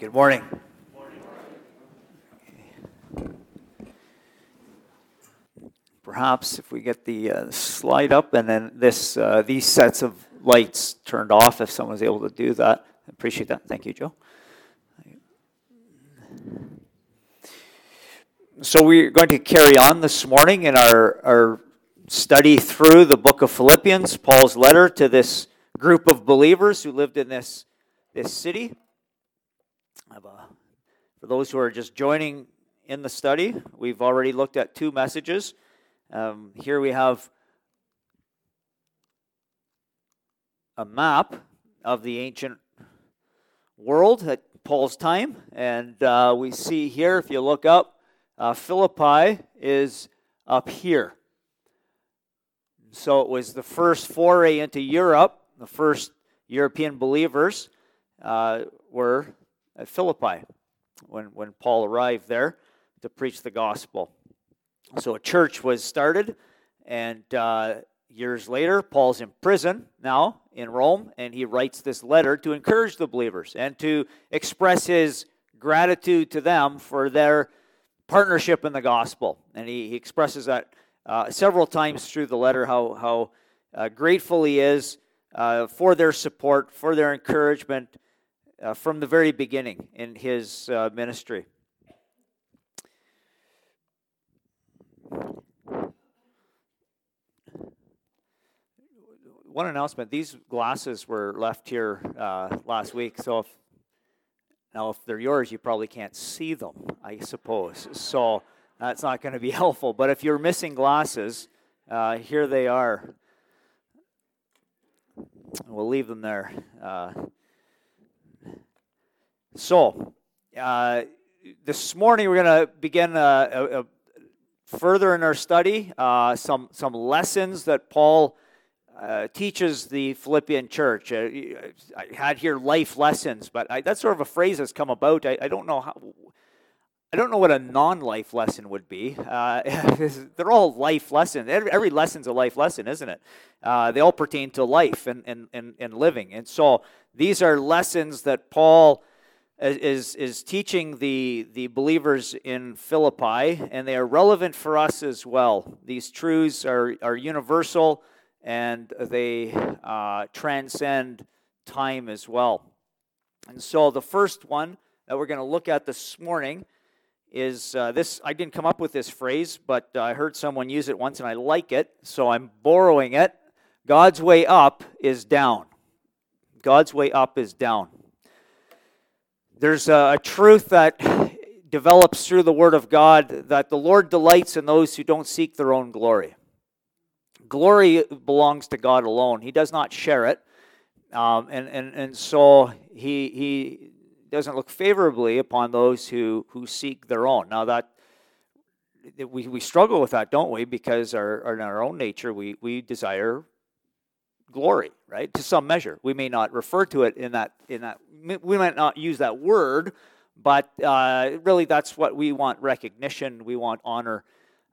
Good morning. Perhaps if we get the slide up and then these sets of lights turned off, if someone's able to do that. I appreciate that. Thank you, Joe. So we're going to carry on this morning in our study through the book of Philippians, Paul's letter to this group of believers who lived in this city. For those who are just joining in the study, we've already looked at two messages. Here we have a map of the ancient world at Paul's time, and we see here, if you look up, Philippi is up here. So it was the first foray into Europe. The first European believers were at Philippi when Paul arrived there to preach the gospel. So a church was started, and years later, Paul's in prison now in Rome, and he writes this letter to encourage the believers and to express his gratitude to them for their partnership in the gospel. And he expresses that several times through the letter, how grateful he is for their support, for their encouragement from the very beginning in his ministry. One announcement: these glasses were left here last week, so if they're yours, you probably can't see them, I suppose. So that's not going to be helpful. But if you're missing glasses, here they are. We'll leave them there. So this morning we're going to begin further in our study some lessons that Paul teaches the Philippian church. I had here life lessons, but that's sort of a phrase that's come about. I don't know what a non-life lesson would be. They're all life lessons. Every lesson's a life lesson, isn't it? They all pertain to life and living. And so these are lessons that Paul is teaching the believers in Philippi, and they are relevant for us as well. These truths are universal, and they transcend time as well. And so the first one that we're going to look at this morning is this. I didn't come up with this phrase, but I heard someone use it once, and I like it, so I'm borrowing it. God's way up is down. God's way up is down. There's a truth that develops through the Word of God that the Lord delights in those who don't seek their own glory. Glory belongs to God alone. He does not share it, and so he doesn't look favorably upon those who seek their own. Now that we struggle with that, don't we? Because in our own nature we desire glory, right? To some measure. We may not refer to it in that we might not use that word, but really that's what we want: recognition, we want honor.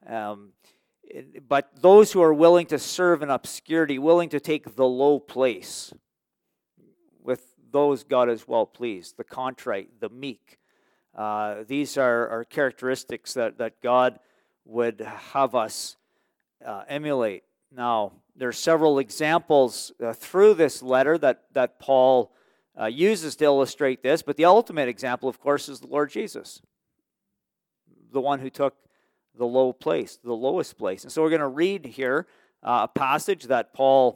But those who are willing to serve in obscurity, willing to take the low place, with those God is well pleased, the contrite, the meek. These are characteristics that God would have us emulate. Now, there are several examples through this letter that Paul uses to illustrate this, but the ultimate example, of course, is the Lord Jesus, the one who took the low place, the lowest place. And so we're going to read here a passage that Paul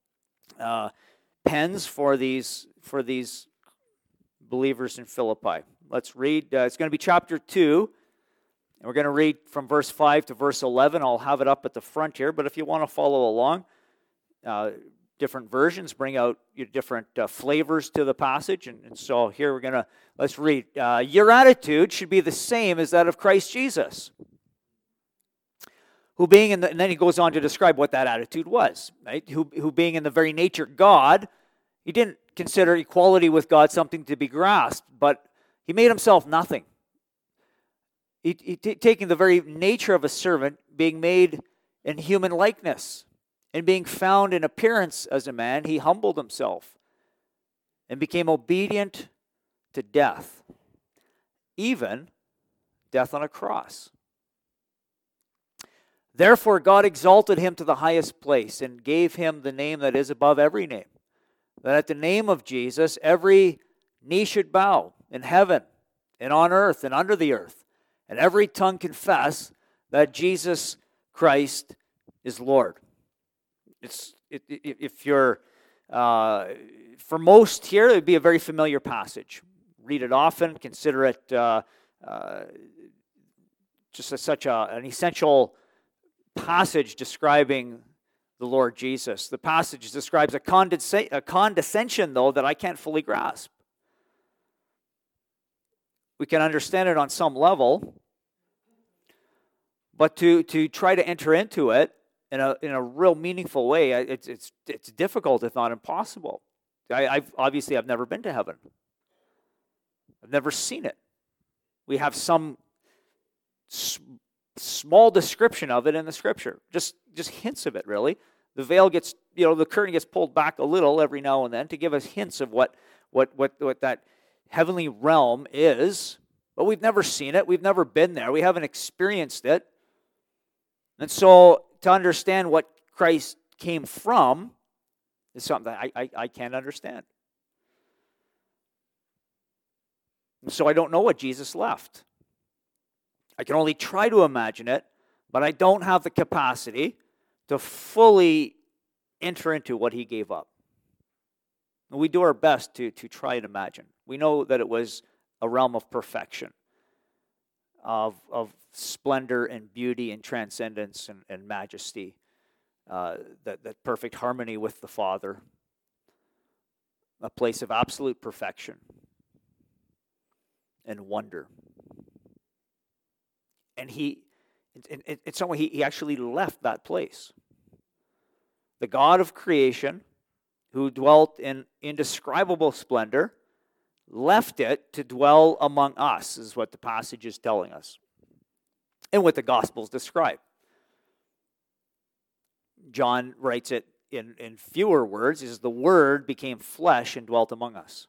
pens for these believers in Philippi. Let's read. It's going to be chapter 2. And we're going to read from verse 5 to verse 11. I'll have it up at the front here, but if you want to follow along, different versions bring out your different flavors to the passage. And so here let's read. Your attitude should be the same as that of Christ Jesus, who being and then he goes on to describe what that attitude was, right? Who being in the very nature God, he didn't consider equality with God something to be grasped, but he made himself nothing. Taking the very nature of a servant, being made in human likeness, and being found in appearance as a man, he humbled himself and became obedient to death, even death on a cross. Therefore God exalted him to the highest place and gave him the name that is above every name, that at the name of Jesus every knee should bow in heaven and on earth and under the earth, and every tongue confess that Jesus Christ is Lord. If you're, for most here, it would be a very familiar passage. Read it often, consider it just as such an essential passage describing the Lord Jesus. The passage describes a condescension, though, that I can't fully grasp. We can understand it on some level, but to try to enter into it in a real meaningful way, it's difficult, if not impossible. I've never been to heaven. I've never seen it. We have some small description of it in the Scripture, just hints of it, really. The veil gets, the curtain gets pulled back a little every now and then to give us hints of what that heavenly realm is, but we've never seen it. We've never been there. We haven't experienced it. And so to understand what Christ came from is something I can't understand. And so I don't know what Jesus left. I can only try to imagine it, but I don't have the capacity to fully enter into what he gave up. And we do our best to try and imagine. We know that it was a realm of perfection, of splendor and beauty and transcendence and majesty, that perfect harmony with the Father, a place of absolute perfection and wonder. And in some way, he actually left that place. The God of creation, who dwelt in indescribable splendor, left it to dwell among us, is what the passage is telling us, and what the Gospels describe. John writes it in fewer words. He says, the Word became flesh and dwelt among us.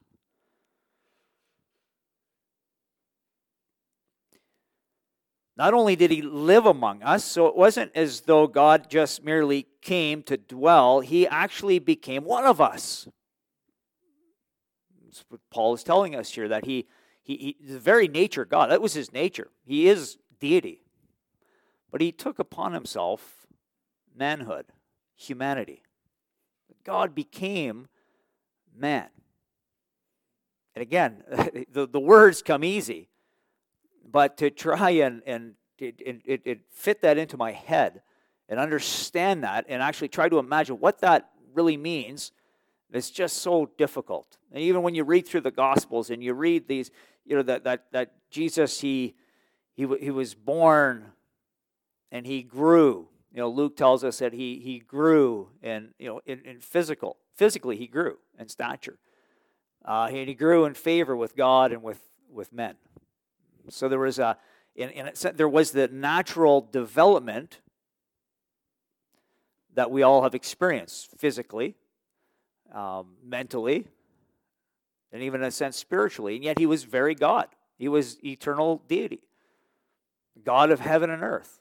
Not only did he live among us, so it wasn't as though God just merely came to dwell, he actually became one of us. That's what Paul is telling us here, that he the very nature of God, that was his nature. He is deity. But he took upon himself manhood, humanity. God became man. And again, the words come easy. But to try and fit that into my head and understand that and actually try to imagine what that really means, it's just so difficult. And even when you read through the Gospels and you read these, that Jesus, he was born and he grew. Luke tells us that he grew in physically he grew in stature. And he grew in favor with God and with men. So there was there was the natural development that we all have experienced physically, mentally, and even in a sense spiritually. And yet he was very God. He was eternal deity, God of heaven and earth.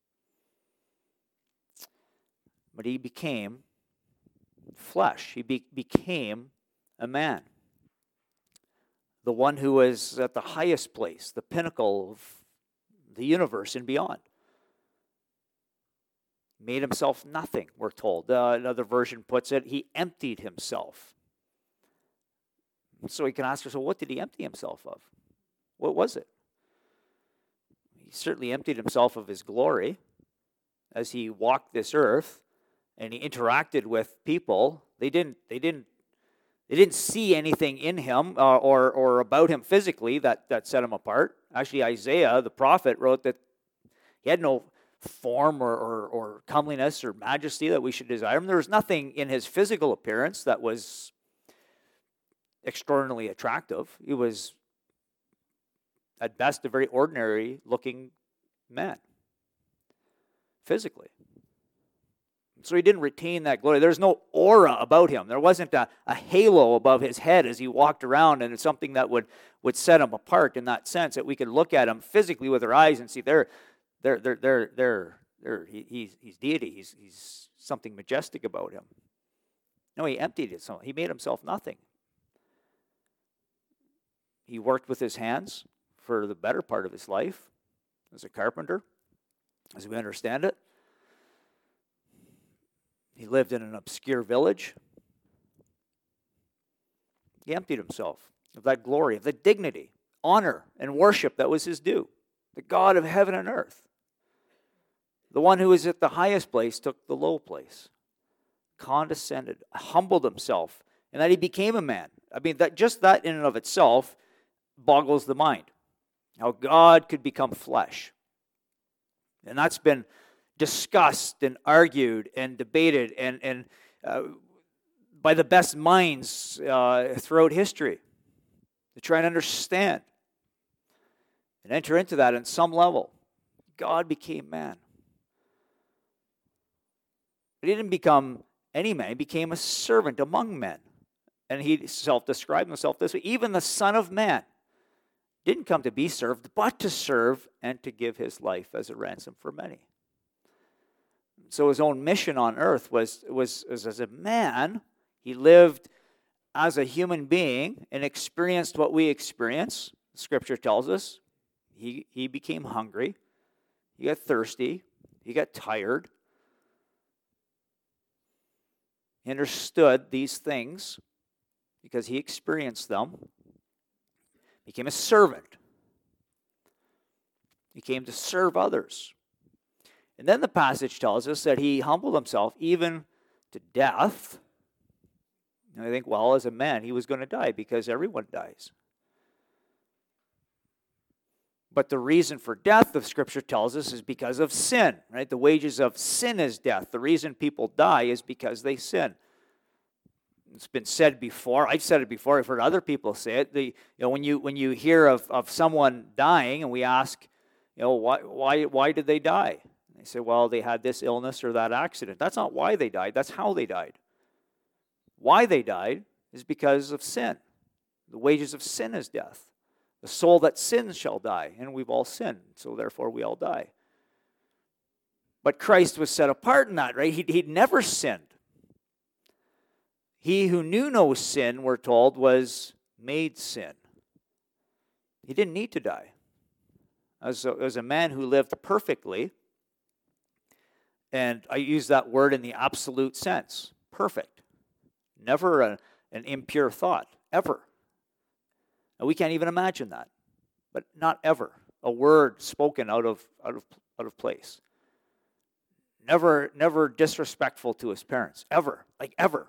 But he became flesh. He became a man. The one who was at the highest place, the pinnacle of the universe and beyond. Made himself nothing, we're told. Another version puts it, he emptied himself. So we can ask ourselves, what did he empty himself of? What was it? He certainly emptied himself of his glory as he walked this earth and he interacted with people. They didn't see anything in him or about him physically that set him apart. Actually, Isaiah, the prophet, wrote that he had no form or comeliness or majesty that we should desire him. There was nothing in his physical appearance that was extraordinarily attractive. He was, at best, a very ordinary-looking man, physically. So he didn't retain that glory. There's no aura about him. There wasn't a halo above his head as he walked around, and it's something that would set him apart in that sense, that we could look at him physically with our eyes and see he's deity. He's something majestic about him. No, he emptied himself. He made himself nothing. He worked with his hands for the better part of his life as a carpenter, as we understand it. He lived in an obscure village. He emptied himself of that glory, of the dignity, honor, and worship that was his due. The God of heaven and earth. The one who is at the highest place took the low place. Condescended, humbled himself, and that he became a man. I mean, that in and of itself boggles the mind. How God could become flesh. And that's been discussed and argued and debated and by the best minds throughout history to try and understand and enter into that on some level. God became man. But he didn't become any man. He became a servant among men. And he self-described himself this way. Even the Son of Man didn't come to be served, but to serve and to give his life as a ransom for many. So his own mission on earth was as a man. He lived as a human being and experienced what we experience. Scripture tells us he became hungry. He got thirsty. He got tired. He understood these things because he experienced them. He became a servant. He came to serve others. And then the passage tells us that he humbled himself even to death. And I think, well, as a man, he was going to die because everyone dies. But the reason for death, the Scripture tells us, is because of sin, right? The wages of sin is death. The reason people die is because they sin. It's been said before. I've said it before. I've heard other people say it. When you hear of someone dying, and we ask, why did they die? They say, well, they had this illness or that accident. That's not why they died. That's how they died. Why they died is because of sin. The wages of sin is death. The soul that sins shall die, and we've all sinned, so therefore we all die. But Christ was set apart in that, right? He'd never sinned. He who knew no sin, we're told, was made sin. He didn't need to die. As a man who lived perfectly, and I use that word in the absolute sense, perfect. Never an impure thought, ever. And we can't even imagine that, but not ever. A word spoken out of place. Never disrespectful to his parents, ever, like ever.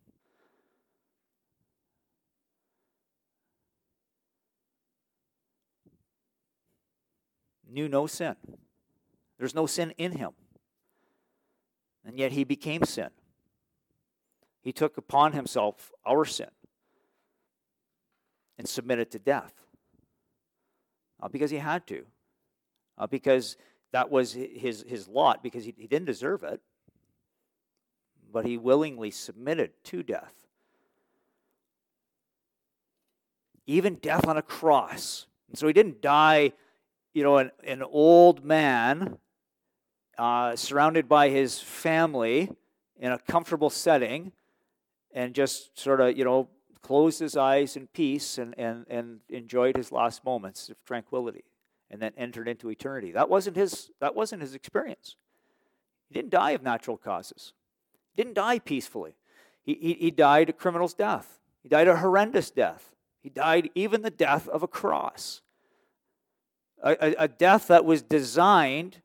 Knew no sin. There's no sin in him. And yet he became sin. He took upon himself our sin and submitted to death. Not because he had to. Not because that was his lot, because he didn't deserve it. But he willingly submitted to death. Even death on a cross. And so he didn't die, an old man surrounded by his family in a comfortable setting and just sort of, closed his eyes in peace and enjoyed his last moments of tranquility and then entered into eternity. That wasn't his experience. He didn't die of natural causes. He didn't die peacefully. He died a criminal's death. He died a horrendous death. He died even the death of a cross. A death that was designed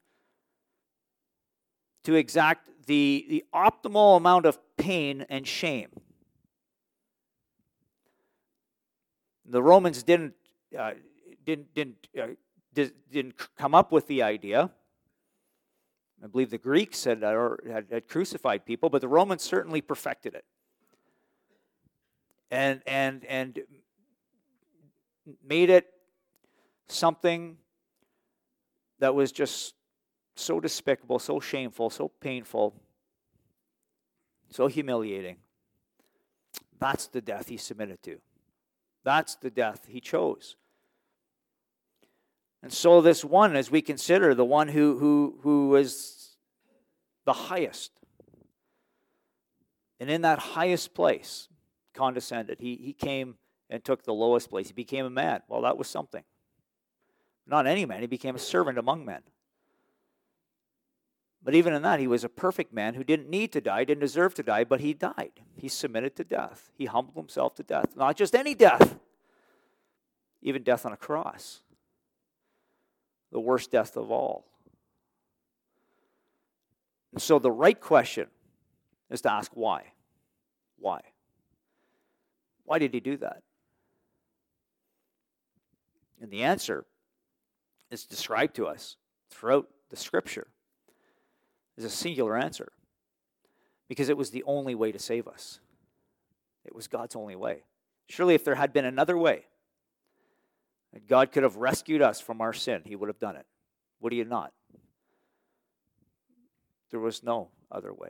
to exact the optimal amount of pain and shame. The Romans didn't come up with the idea. I believe the Greeks had crucified people, but the Romans certainly perfected it, and made it something that was just so despicable, so shameful, so painful, so humiliating. That's the death he submitted to. That's the death he chose. And so this one, as we consider the one who is the highest, and in that highest place, condescended. He came and took the lowest place. He became a man. Well, that was something. Not any man. He became a servant among men. But even in that, he was a perfect man who didn't need to die, didn't deserve to die, but he died. He submitted to death. He humbled himself to death. Not just any death, even death on a cross. The worst death of all. And so the right question is to ask why. Why? Why did he do that? And the answer is described to us throughout the Scripture. Is a singular answer. Because it was the only way to save us. It was God's only way. Surely if there had been another way, that God could have rescued us from our sin, he would have done it. Would he not? There was no other way.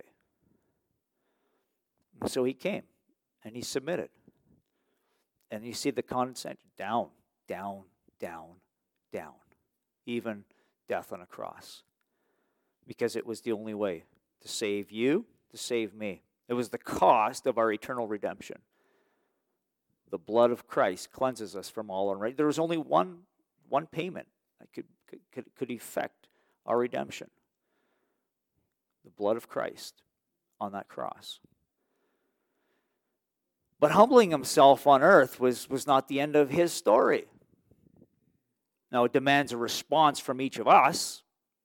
And so he came and he submitted. And you see the condescension down, down, down, down. Even death on a cross. Because it was the only way to save you, to save me. It was the cost of our eternal redemption. The blood of Christ cleanses us from all unrighteousness. There was only one payment that could effect our redemption. The blood of Christ on that cross. But humbling himself on earth was not the end of his story. Now, it demands a response from each of us.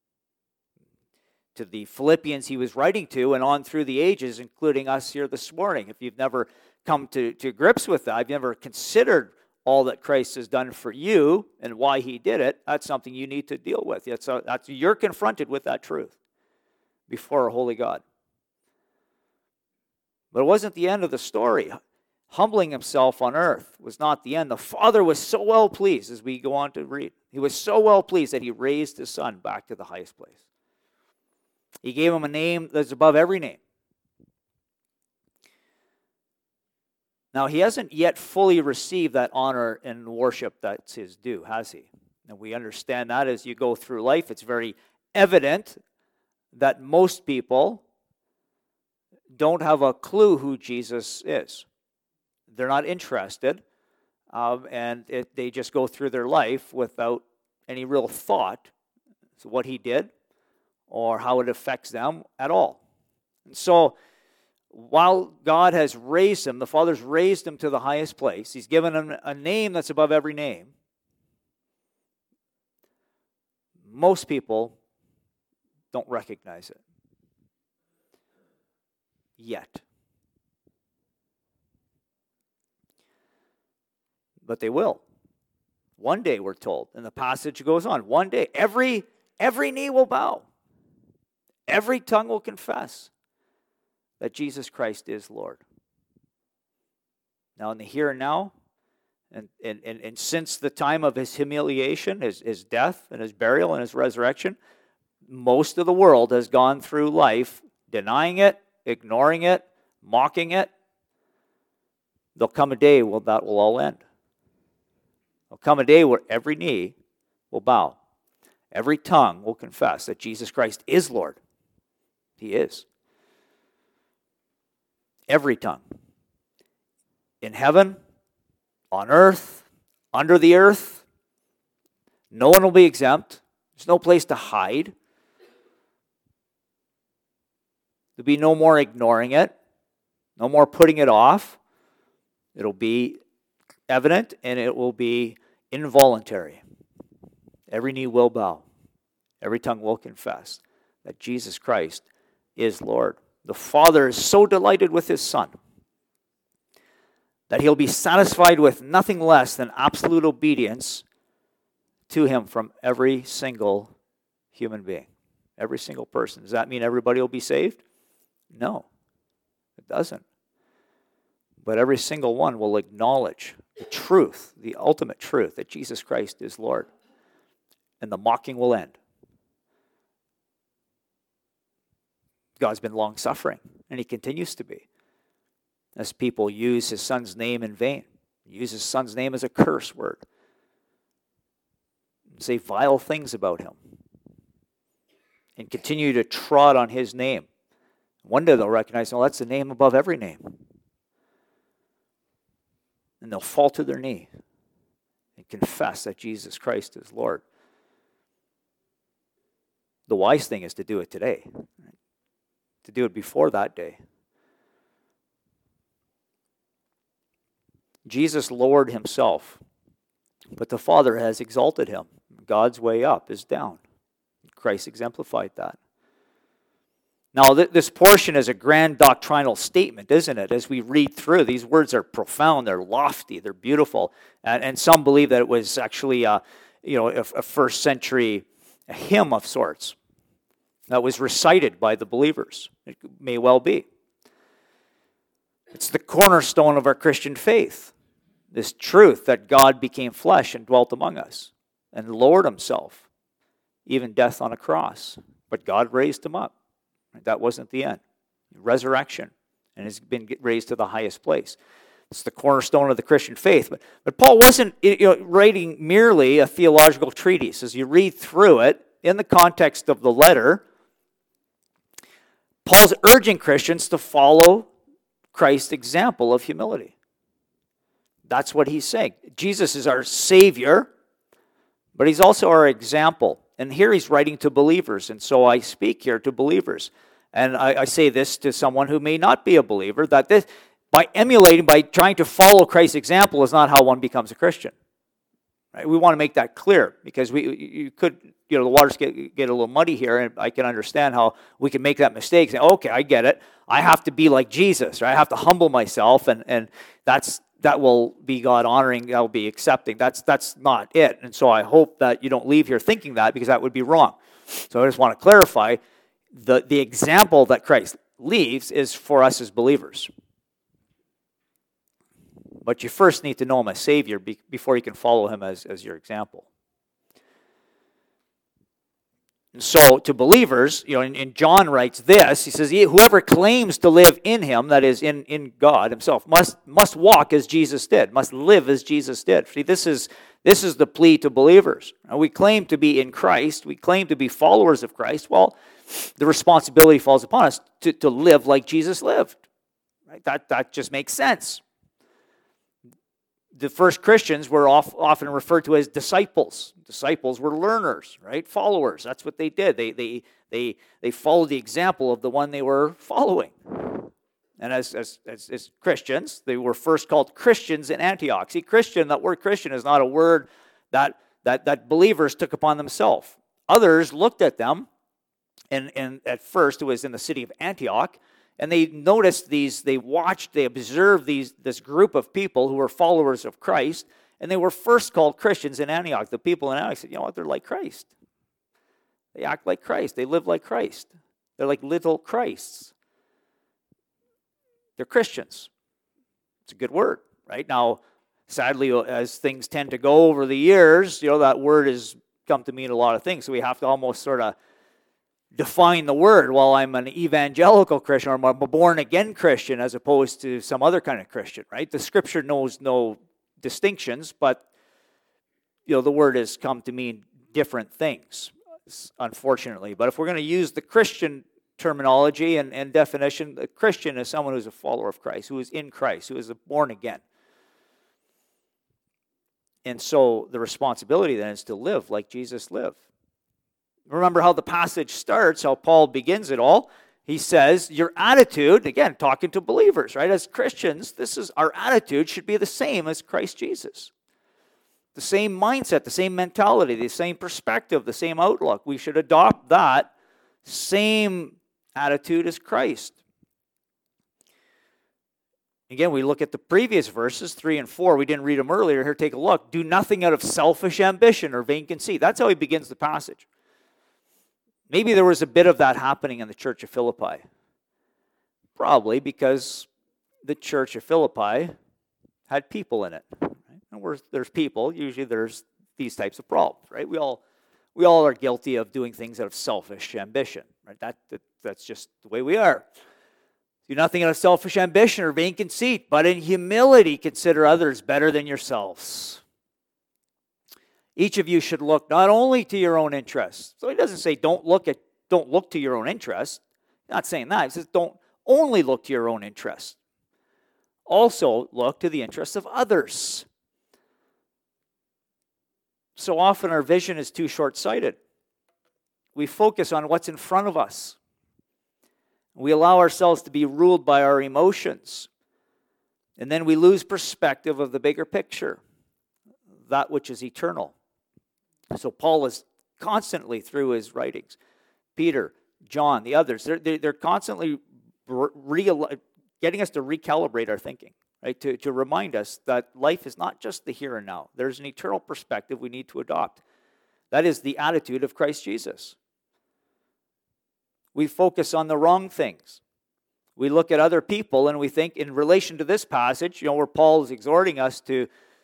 To the Philippians he was writing to and on through the ages, including us here this morning. If you've never come to grips with that, if you've never considered all that Christ has done for you and why he did it, that's something you need to deal with. You're confronted with that truth before a holy God. But it wasn't the end of the story. Humbling himself on earth was not the end. The Father was so well pleased, as we go on to read. He was so well pleased that he raised his Son back to the highest place. He gave him a name that's above every name. Now, he hasn't yet fully received that honor and worship that's his due, has he? And we understand that as you go through life. It's very evident that most people don't have a clue who Jesus is. They're not interested, and they just go through their life without any real thought to what he did or how it affects them at all. And so, while God has raised him, the Father's raised him to the highest place. He's given him a name that's above every name. Most people don't recognize it. Yet. But they will. One day, we're told, and the passage goes on. One day, every knee will bow. Every tongue will confess that Jesus Christ is Lord. Now, in the here and now, and since the time of his humiliation, his death, and his burial, and his resurrection, most of the world has gone through life denying it, ignoring it, mocking it. There'll come a day where that will all end. There'll come a day where every knee will bow. Every tongue will confess that Jesus Christ is Lord. He is. Every tongue. In heaven, on earth, under the earth. No one will be exempt. There's no place to hide. There'll be no more ignoring it. No more putting it off. It'll be evident and it will be involuntary. Every knee will bow. Every tongue will confess that Jesus Christ is Lord. The Father is so delighted with his Son that he'll be satisfied with nothing less than absolute obedience to him from every single human being. Every single person. Does that mean everybody will be saved? No, it doesn't. But every single one will acknowledge the truth, the ultimate truth, that Jesus Christ is Lord. And the mocking will end. God's been long-suffering. And he continues to be, as people use his son's name in vain, use his son's name as a curse word, say vile things about him, and continue to trot on his name. One day they'll recognize, no, that's the name above every name. And they'll fall to their knee and confess that Jesus Christ is Lord. The wise thing is to do it today, to do it before that day. Jesus lowered himself, but the Father has exalted him. God's way up is down. Christ exemplified that. Now, this portion is a grand doctrinal statement, isn't it? As we read through, these words are profound, they're lofty, they're beautiful. And some believe that it was actually a first century hymn of sorts that was recited by the believers. It may well be. It's the cornerstone of our Christian faith, this truth that God became flesh and dwelt among us and lowered himself, even death on a cross. But God raised him up. That wasn't the end. Resurrection, and has been raised to the highest place. It's the cornerstone of the Christian faith. But Paul wasn't writing merely a theological treatise. As you read through it, in the context of the letter, Paul's urging Christians to follow Christ's example of humility. That's what he's saying. Jesus is our Savior, but he's also our example. And here he's writing to believers, and so I speak here to believers. And I say this to someone who may not be a believer, that this, by emulating, by trying to follow Christ's example is not how one becomes a Christian. Right? We want to make that clear, because the waters get a little muddy here, and I can understand how we can make that mistake. Say, okay, I get it. I have to be like Jesus, right? I have to humble myself, and that will be God honoring, that will be accepting. That's not it. And so I hope that you don't leave here thinking that, because that would be wrong. So I just want to clarify, the example that Christ leaves is for us as believers. But you first need to know him as Savior before you can follow him as your example. So to believers, and John writes this, he says, whoever claims to live in him, that is in God himself, must walk as Jesus did, must live as Jesus did. See, this is the plea to believers. Now, we claim to be in Christ, we claim to be followers of Christ. Well, the responsibility falls upon us to live like Jesus lived. Right? That just makes sense. The first Christians were often referred to as disciples. Disciples were learners, right? Followers. That's what they did. They followed the example of the one they were following. And as Christians, they were first called Christians in Antioch. See, Christian, that word Christian is not a word that believers took upon themselves. Others looked at them, and at first it was in the city of Antioch, and they noticed they observed this group of people who were followers of Christ, and they were first called Christians in Antioch. The people in Antioch said, you know what, they're like Christ. They act like Christ. They live like Christ. They're like little Christs. They're Christians. It's a good word, right? Now, sadly, as things tend to go over the years, that word has come to mean a lot of things, so we have to almost sort of define the word. Well, I'm an evangelical Christian, or I'm a born-again Christian, as opposed to some other kind of Christian, right? The Scripture knows no distinctions, but the word has come to mean different things, unfortunately. But if we're going to use the Christian terminology and definition, a Christian is someone who's a follower of Christ, who is in Christ, who is born again. And so the responsibility then is to live like Jesus lived. Remember how the passage starts, how Paul begins it all. He says, your attitude, again, talking to believers, right? As Christians, our attitude should be the same as Christ Jesus. The same mindset, the same mentality, the same perspective, the same outlook. We should adopt that same attitude as Christ. Again, we look at the previous verses, 3 and 4. We didn't read them earlier. Here, take a look. Do nothing out of selfish ambition or vain conceit. That's how he begins the passage. Maybe there was a bit of that happening in the church of Philippi. Probably because the church of Philippi had people in it. Right? And where there's people, usually there's these types of problems, right? We all are guilty of doing things out of selfish ambition, right? That's just the way we are. Do nothing out of selfish ambition or vain conceit, but in humility consider others better than yourselves. Each of you should look not only to your own interests. So he doesn't say don't look to your own interests. He's not saying that. He says don't only look to your own interests. Also look to the interests of others. So often our vision is too short-sighted. We focus on what's in front of us. We allow ourselves to be ruled by our emotions. And then we lose perspective of the bigger picture, that which is eternal. So Paul is constantly, through his writings, Peter, John, the others, they're constantly getting us to recalibrate our thinking, right? To remind us that life is not just the here and now. There's an eternal perspective we need to adopt. That is the attitude of Christ Jesus. We focus on the wrong things. We look at other people and we think, in relation to this passage, where Paul is exhorting us to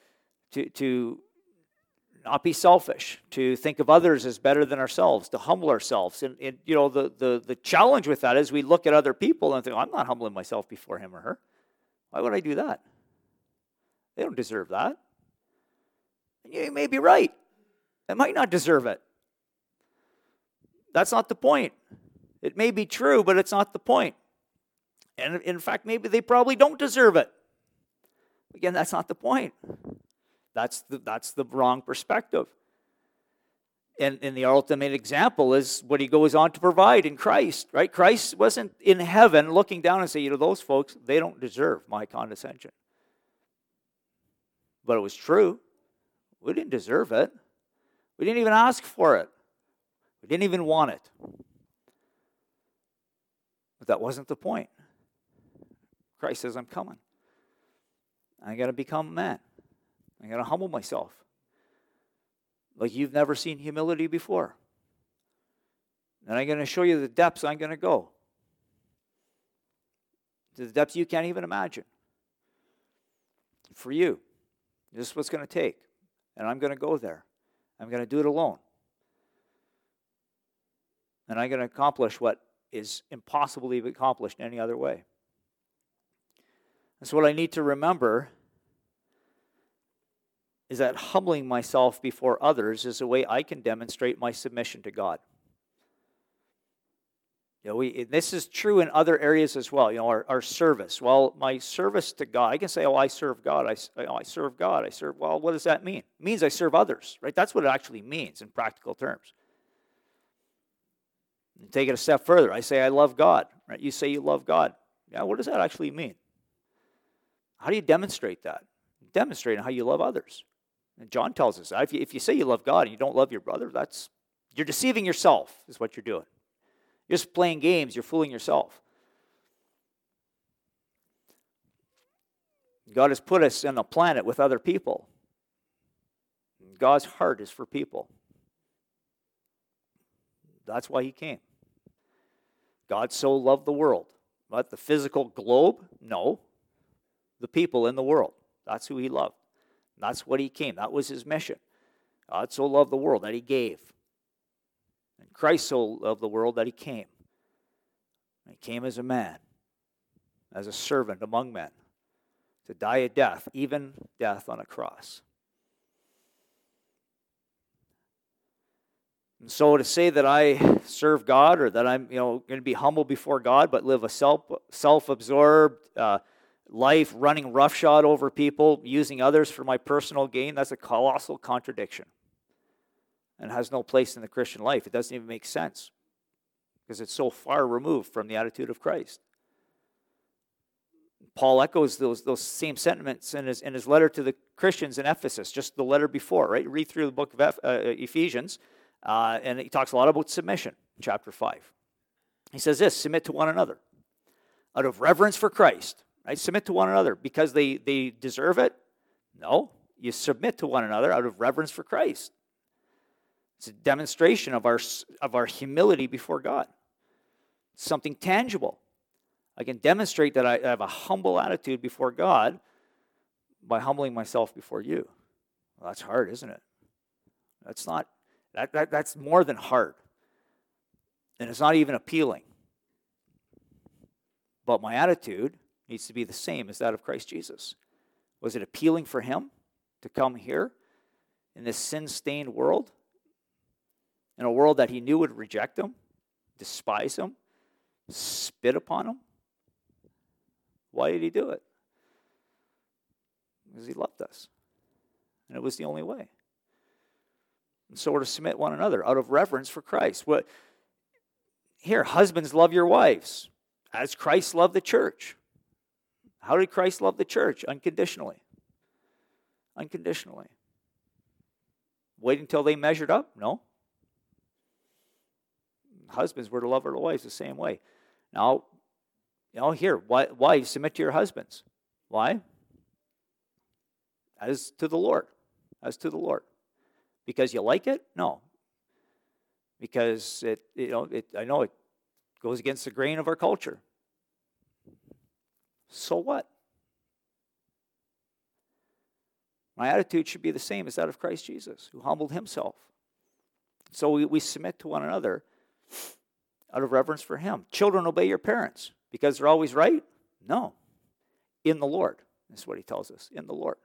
not be selfish, to think of others as better than ourselves, to humble ourselves. And the challenge with that is we look at other people and think, I'm not humbling myself before him or her. Why would I do that? They don't deserve that. And you may be right. They might not deserve it. That's not the point. It may be true, but it's not the point. And in fact, maybe they probably don't deserve it. Again, that's not the point. That's the wrong perspective. And the ultimate example is what he goes on to provide in Christ, right? Christ wasn't in heaven looking down and saying, those folks, they don't deserve my condescension. But it was true. We didn't deserve it. We didn't even ask for it. We didn't even want it. But that wasn't the point. Christ says, I'm coming. I got to become a man. I got to humble myself. Like you've never seen humility before. And I'm going to show you the depths I'm going to go. To the depths you can't even imagine. For you. This is what's going to take. And I'm going to go there. I'm going to do it alone. And I'm going to accomplish what is impossible to be accomplished in any other way. And so what I need to remember is that humbling myself before others is a way I can demonstrate my submission to God. This is true in other areas as well. Our service. Well, my service to God, I can say, I serve God. I serve God. Well, what does that mean? It means I serve others, right? That's what it actually means in practical terms. And take it a step further. I say I love God, right? You say you love God. Yeah, what does that actually mean? How do you demonstrate that? Demonstrate how you love others. And John tells us that. If you say you love God and you don't love your brother, you're deceiving yourself, is what you're doing. You're just playing games. You're fooling yourself. God has put us on a planet with other people. God's heart is for people. That's why he came. God so loved the world. But the physical globe? No. The people in the world. That's who he loved. That's what he came. That was his mission. God so loved the world that he gave. And Christ so loved the world that he came. He came as a man, as a servant among men, to die a death, even death on a cross. And so to say that I serve God or that I'm going to be humble before God but live a self-absorbed life, running roughshod over people, using others for my personal gain, that's a colossal contradiction and has no place in the Christian life. It doesn't even make sense because it's so far removed from the attitude of Christ. Paul echoes those same sentiments in his letter to the Christians in Ephesus, just the letter before, right? Read through the book of Ephesians, and he talks a lot about submission, chapter 5. He says this, submit to one another out of reverence for Christ. Right? Submit to one another because they deserve it? No. You submit to one another out of reverence for Christ. It's a demonstration of our humility before God. It's something tangible. I can demonstrate that I have a humble attitude before God by humbling myself before you. Well, that's hard, isn't it? That's more than hard. And it's not even appealing. But my attitude needs to be the same as that of Christ Jesus. Was it appealing for him to come here in this sin-stained world? In a world that he knew would reject him, despise him, spit upon him? Why did he do it? Because he loved us. And it was the only way. And so we're to submit one another out of reverence for Christ. Here, husbands, love your wives as Christ loved the church. How did Christ love the church? Unconditionally. Unconditionally. Wait until they measured up? No. Husbands were to love their wives the same way. Now, here, why submit to your husbands? Why? As to the Lord. As to the Lord. Because you like it? No. Because I know it goes against the grain of our culture. So what? My attitude should be the same as that of Christ Jesus, who humbled himself. So we submit to one another out of reverence for him. Children, obey your parents because they're always right? No. In the Lord. That's what he tells us. In the Lord.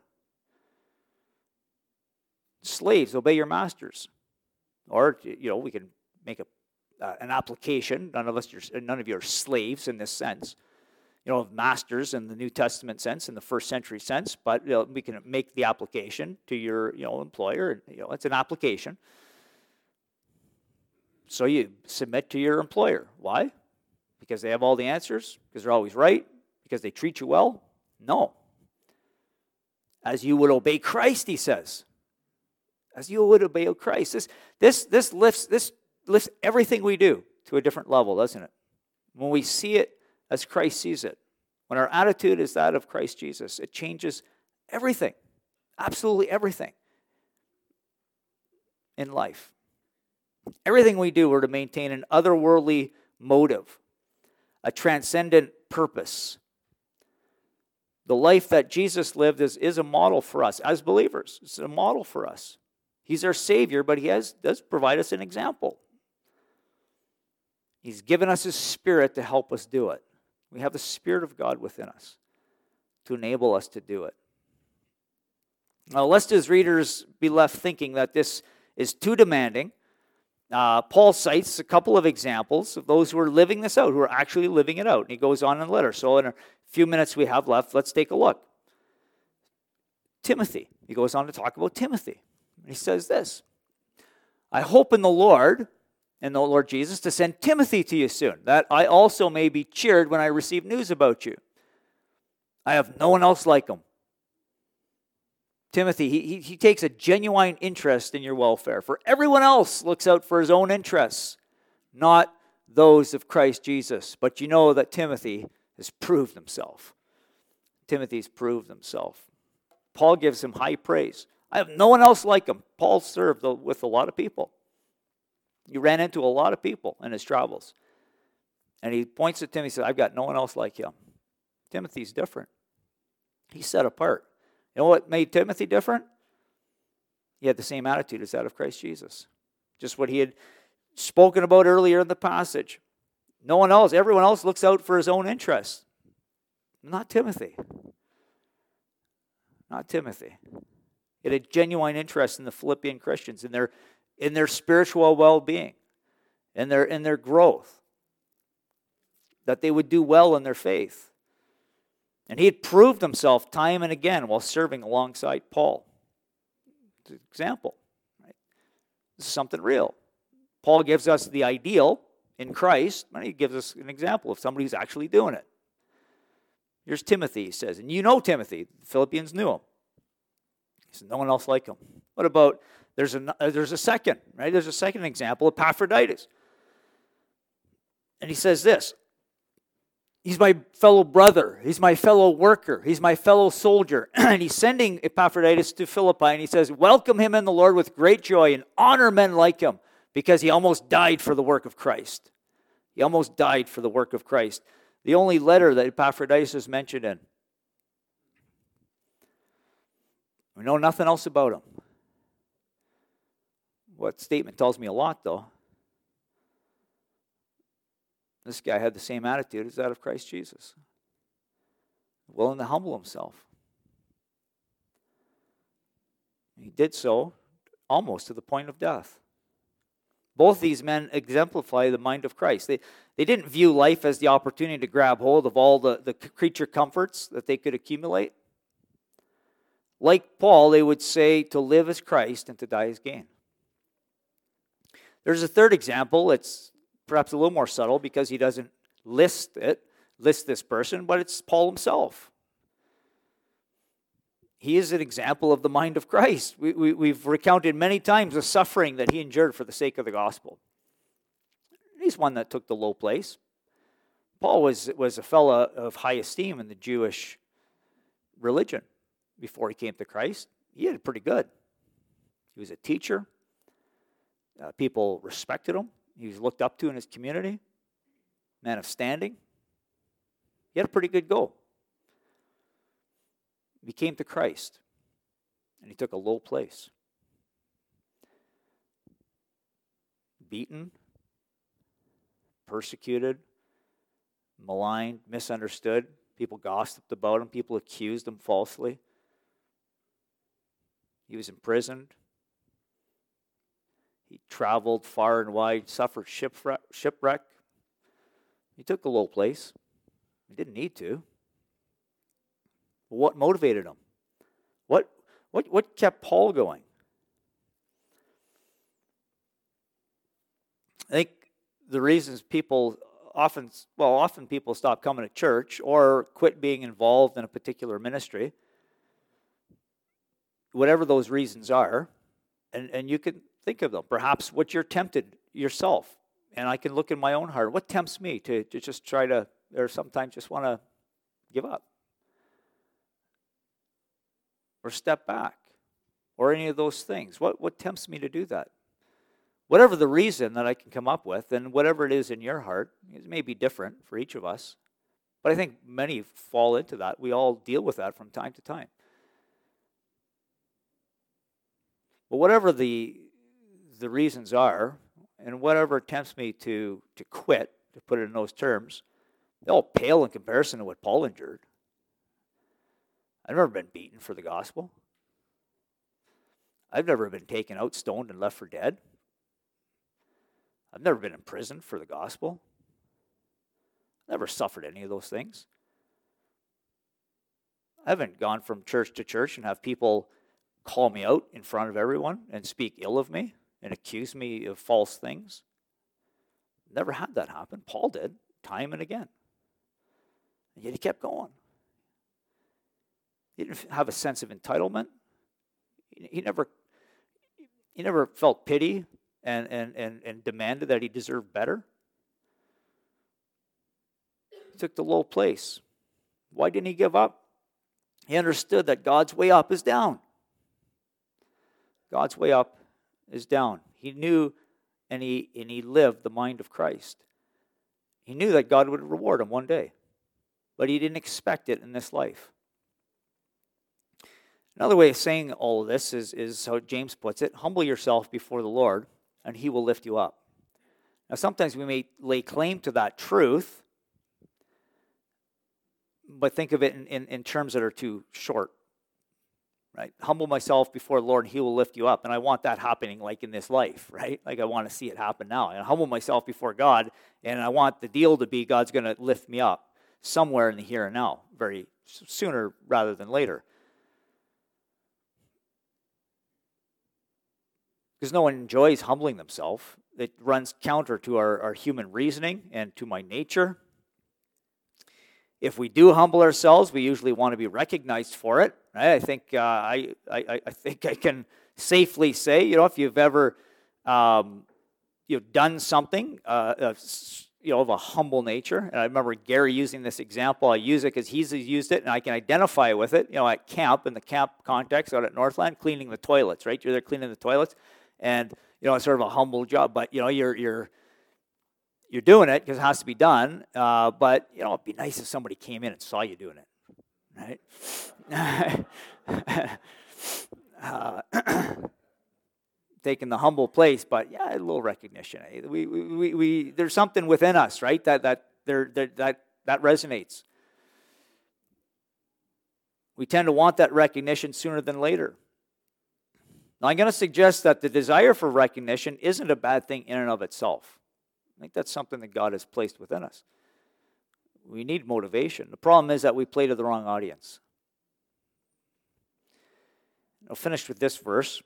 Slaves, obey your masters. Or, we can make an application. None of you are slaves in this sense. Masters in the New Testament sense, in the first century sense, but we can make the application to your employer. It's an application. So you submit to your employer. Why? Because they have all the answers? Because they're always right? Because they treat you well? No. As you would obey Christ, he says. As you would obey Christ. This lifts everything we do to a different level, doesn't it? When we see it as Christ sees it. When our attitude is that of Christ Jesus, it changes everything. Absolutely everything in life. Everything we do, we're to maintain an otherworldly motive, a transcendent purpose. The life that Jesus lived is a model for us as believers. It's a model for us. He's our Savior, but he does provide us an example. He's given us his Spirit to help us do it. We have the Spirit of God within us to enable us to do it. Now, lest his readers be left thinking that this is too demanding, Paul cites a couple of examples of those who are living this out, who are actually living it out. And he goes on in the letter. So in a few minutes we have left, let's take a look. Timothy. He goes on to talk about Timothy. He says this, I hope in the Lord Jesus, to send Timothy to you soon, that I also may be cheered when I receive news about you. I have no one else like him. Timothy, he takes a genuine interest in your welfare. For everyone else looks out for his own interests, not those of Christ Jesus. But you know that Timothy has proved himself. Timothy's proved himself. Paul gives him high praise. I have no one else like him. Paul served with a lot of people. He ran into a lot of people in his travels. And he points at Timothy and says, I've got no one else like him. Timothy's different. He's set apart. You know what made Timothy different? He had the same attitude as that of Christ Jesus. Just what he had spoken about earlier in the passage. No one else, everyone else looks out for his own interests. Not Timothy. Not Timothy. He had a genuine interest in the Philippian Christians, in their spiritual well-being, in their growth, that they would do well in their faith. And he had proved himself time and again while serving alongside Paul. It's an example. Right? This is something real. Paul gives us the ideal in Christ, and he gives us an example of somebody who's actually doing it. Here's Timothy, he says. And you know Timothy. The Philippians knew him. He said, no one else like him. What about, there's a second, right? There's a second example, Epaphroditus. And he says this, he's my fellow brother, he's my fellow worker, he's my fellow soldier. And he's sending Epaphroditus to Philippi, and he says, welcome him in the Lord with great joy and honor men like him, because he almost died for the work of Christ. He almost died for the work of Christ. The only letter that Epaphroditus is mentioned in. We know nothing else about him. What statement tells me a lot, though. This guy had the same attitude as that of Christ Jesus, willing to humble himself. He did so almost to the point of death. Both these men exemplify the mind of Christ. They didn't view life as the opportunity to grab hold of all the creature comforts that they could accumulate. Like Paul, they would say to live as Christ and to die as gain. There's a third example. It's perhaps a little more subtle because he doesn't list this person, but it's Paul himself. He is an example of the mind of Christ. We've recounted many times the suffering that he endured for the sake of the gospel. He's one that took the low place. Paul was a fellow of high esteem in the Jewish religion before he came to Christ. He had it pretty good. He was a teacher. People respected him. He was looked up to in his community. Man of standing. He had a pretty good go. He came to Christ, and he took a low place. Beaten, persecuted, maligned, misunderstood. People gossiped about him. People accused him falsely. He was imprisoned. He traveled far and wide, suffered shipwreck. He took a low place. He didn't need to. What motivated him? What kept Paul going? I think the reasons people often people stop coming to church or quit being involved in a particular ministry, whatever those reasons are, and you can think of them. Perhaps what you're tempted yourself, and I can look in my own heart. What tempts me to just try to, or sometimes just want to give up? Or step back, or any of those things. What tempts me to do that? Whatever the reason that I can come up with, and whatever it is in your heart, it may be different for each of us, but I think many fall into that. We all deal with that from time to time. But whatever the reasons are, and whatever tempts me to quit, to put it in those terms, they all pale in comparison to what Paul endured. I've never been beaten for the gospel. I've never been taken out, stoned, and left for dead. I've never been imprisoned for the gospel. I've never suffered any of those things. I haven't gone from church to church and have people call me out in front of everyone and speak ill of me and accuse me of false things. Never had that happen. Paul did, time and again. And yet he kept going. He didn't have a sense of entitlement. He never felt pity and demanded that he deserved better. He took the low place. Why didn't he give up? He understood that God's way up is down. God's way up is down. He knew and he lived the mind of Christ. He knew that God would reward him one day, but he didn't expect it in this life. Another way of saying all of this is how James puts it: humble yourself before the Lord, and he will lift you up. Now, sometimes we may lay claim to that truth, but think of it in terms that are too short. Right? Humble myself before the Lord, and he will lift you up. And I want that happening like in this life, right? Like I want to see it happen now. And I humble myself before God, and I want the deal to be God's going to lift me up somewhere in the here and now, very sooner rather than later. Because no one enjoys humbling themselves. It runs counter to our human reasoning and to my nature. If we do humble ourselves, we usually want to be recognized for it. Right? I think I can safely say, if you've ever done something of a humble nature, and I remember Gary using this example. I use it because he's used it, and I can identify with it. At camp, in the camp context out at Northland, cleaning the toilets. Right, you're there cleaning the toilets. And, it's sort of a humble job, but, you're doing it because it has to be done. But, it'd be nice if somebody came in and saw you doing it, right? taking the humble place, but yeah, a little recognition. There's something within us, right? That resonates. We tend to want that recognition sooner than later. Now, I'm going to suggest that the desire for recognition isn't a bad thing in and of itself. I think that's something that God has placed within us. We need motivation. The problem is that we play to the wrong audience. I'll finish with this verse.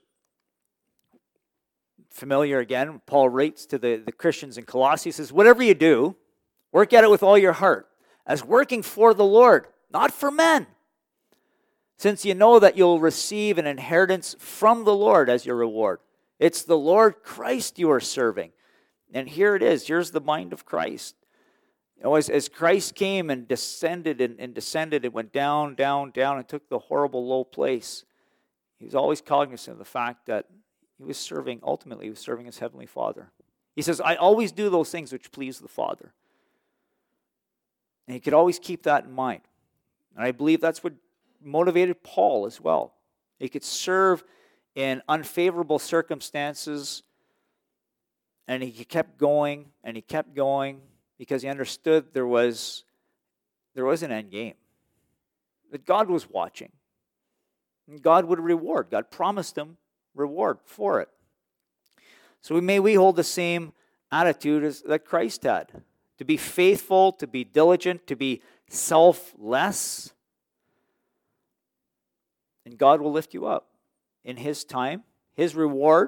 Familiar again, Paul writes to the Christians in Colossae. He says, whatever you do, work at it with all your heart, as working for the Lord, not for men, since you know that you'll receive an inheritance from the Lord as your reward. It's the Lord Christ you are serving. And here it is. Here's the mind of Christ. You know, as Christ came and descended and descended, it went down, down, down, and took the horrible low place. He was always cognizant of the fact that ultimately he was serving his heavenly Father. He says, I always do those things which please the Father. And he could always keep that in mind. And I believe that's what motivated Paul as well. He could serve in unfavorable circumstances, and he kept going, and he kept going, because he understood there was an end game. That God was watching. And God would reward. God promised him reward for it. So may we hold the same attitude as that Christ had. To be faithful, to be diligent, to be selfless. And God will lift you up in his time, his reward.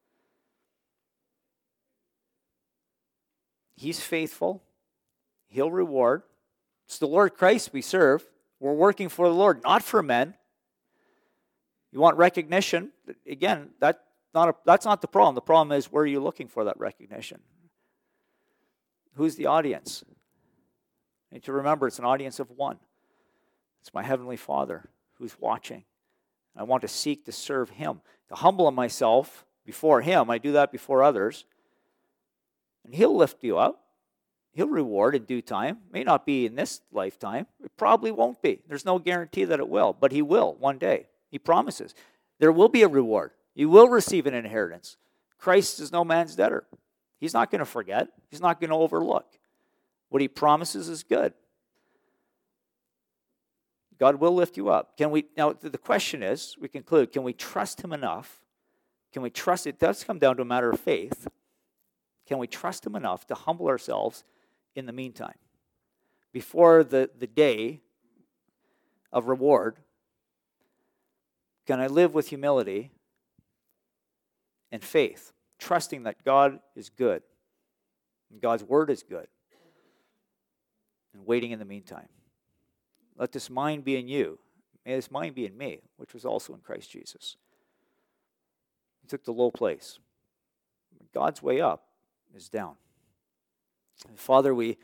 He's faithful. He'll reward. It's the Lord Christ we serve. We're working for the Lord, not for men. You want recognition? Again, that's not the problem. The problem is, where are you looking for that recognition? Who's the audience? You need to remember, it's an audience of one. It's my Heavenly Father who's watching. I want to seek to serve him, to humble myself before him. I do that before others. And he'll lift you up. He'll reward in due time. May not be in this lifetime. It probably won't be. There's no guarantee that it will, but he will one day. He promises. There will be a reward. You will receive an inheritance. Christ is no man's debtor. He's not going to forget. He's not going to overlook. What he promises is good. God will lift you up. Now, the question is, we conclude, can we trust him enough? Can we trust? It does come down to a matter of faith. Can we trust him enough to humble ourselves in the meantime? Before the day of reward, can I live with humility and faith, trusting that God is good and God's word is good, and waiting in the meantime? Let this mind be in you. May this mind be in me, which was also in Christ Jesus. He took the low place. God's way up is down. And Father, we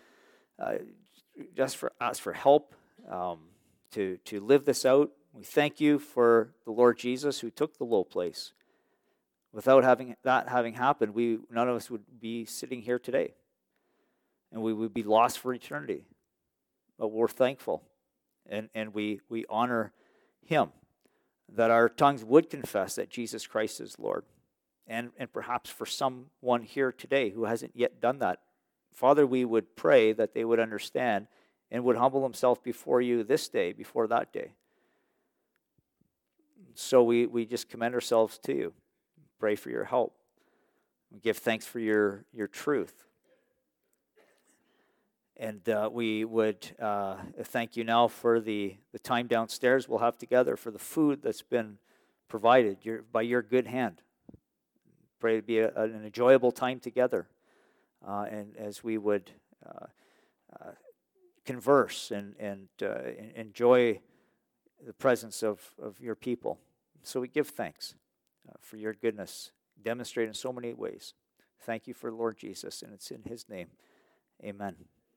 ask for help to live this out. We thank you for the Lord Jesus who took the low place. Without having happened, none of us would be sitting here today, and we would be lost for eternity. But we're thankful. And we honor him, that our tongues would confess that Jesus Christ is Lord. And perhaps for someone here today who hasn't yet done that, Father, we would pray that they would understand and would humble themselves before you this day, before that day. So we just commend ourselves to you. Pray for your help. We give thanks for your truth. And we would thank you now for the time downstairs we'll have together, for the food that's been provided by your good hand. Pray it be an enjoyable time together. And as we would converse and enjoy the presence of your people. So we give thanks for your goodness, demonstrated in so many ways. Thank you for Lord Jesus, and it's in his name. Amen.